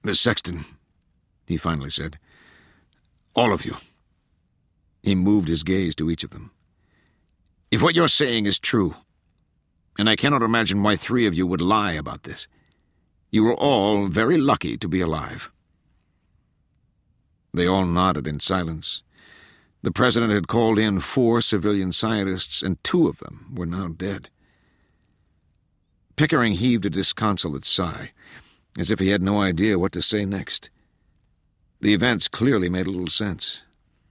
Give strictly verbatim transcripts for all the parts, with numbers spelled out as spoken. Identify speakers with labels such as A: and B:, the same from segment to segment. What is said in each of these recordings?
A: Miss Sexton, he finally said. All of you. He moved his gaze to each of them. If what you're saying is true, and I cannot imagine why three of you would lie about this, you were all very lucky to be alive. They all nodded in silence. The president had called in four civilian scientists, and two of them were now dead. Pickering heaved a disconsolate sigh, as if he had no idea what to say next. The events clearly made little sense.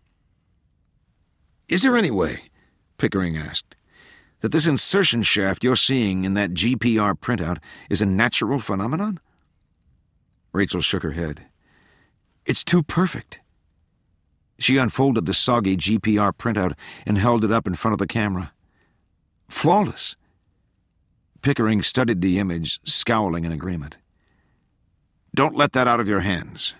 A: Is there any way, Pickering asked, that this insertion shaft you're seeing in that G P R printout is a natural phenomenon? Rachel shook her head. It's too perfect. She unfolded the soggy G P R printout and held it up in front of the camera. Flawless. Pickering studied the image, scowling in agreement. Don't let that out of your hands.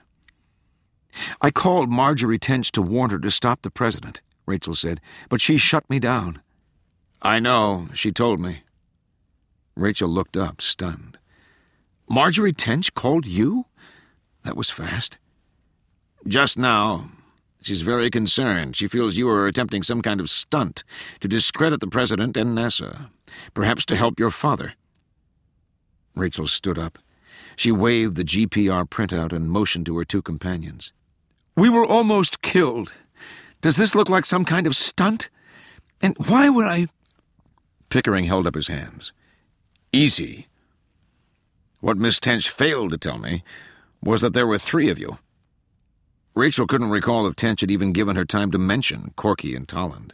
A: I called Marjorie Tench to warn her to stop the president, Rachel said, but she shut me down. I know, she told me. Rachel looked up, stunned. Marjorie Tench called you? That was fast. Just now. She's very concerned. She feels you are attempting some kind of stunt to discredit the president and NASA, perhaps to help your father. Rachel stood up. She waved the G P R printout and motioned to her two companions. We were almost killed. Does this look like some kind of stunt? And why would I... Pickering held up his hands. Easy. What Miss Tench failed to tell me was that there were three of you. Rachel couldn't recall if Tench had even given her time to mention Corky and Tolland.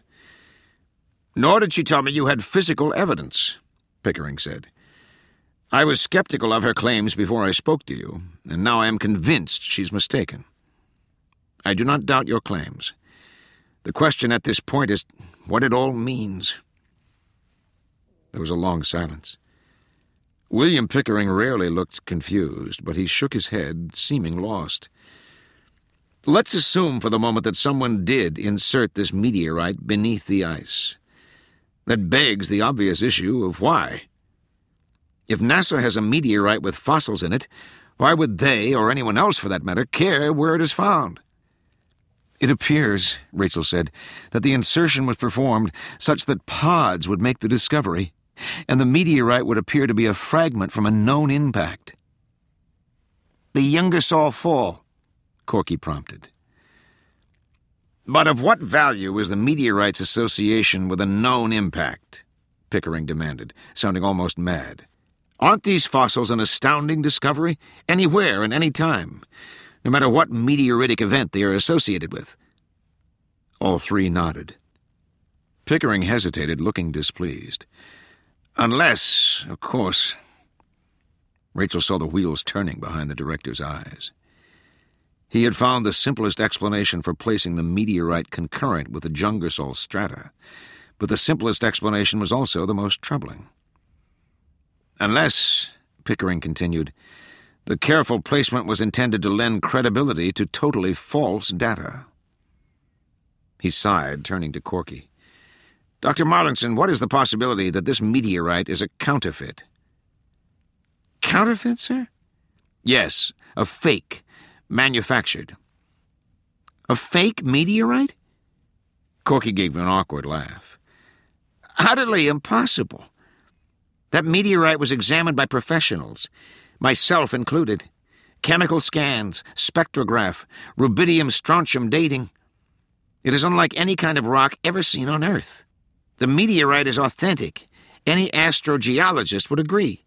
A: Nor did she tell me you had physical evidence, Pickering said. I was skeptical of her claims before I spoke to you, and now I am convinced she's mistaken. I do not doubt your claims. The question at this point is what it all means. There was a long silence. William Pickering rarely looked confused, but he shook his head, seeming lost. Let's assume for the moment that someone did insert this meteorite beneath the ice. That begs the obvious issue of why. If NASA has a meteorite with fossils in it, why would they, or anyone else for that matter, care where it is found? It appears, Rachel said, that the insertion was performed such that pods would make the discovery, and the meteorite would appear to be a fragment from a known impact. The Ingersoll Fall, Corky prompted. But of what value is the meteorite's association with a known impact? Pickering demanded, sounding almost mad. Aren't these fossils an astounding discovery, anywhere and any time, no matter what meteoritic event they are associated with? All three nodded. Pickering hesitated, looking displeased. Unless, of course... Rachel saw the wheels turning behind the director's eyes. He had found the simplest explanation for placing the meteorite concurrent with the Jungersol strata, but the simplest explanation was also the most troubling. Unless, Pickering continued, the careful placement was intended to lend credibility to totally false data. He sighed, turning to Corky. Doctor Marlinson, what is the possibility that this meteorite is a counterfeit? Counterfeit, sir? Yes, a fake. Manufactured. A fake meteorite? Corky gave an awkward laugh. Utterly impossible. That meteorite was examined by professionals, myself included. Chemical scans, spectrograph, rubidium-strontium dating. It is unlike any kind of rock ever seen on Earth. The meteorite is authentic. Any astrogeologist would agree.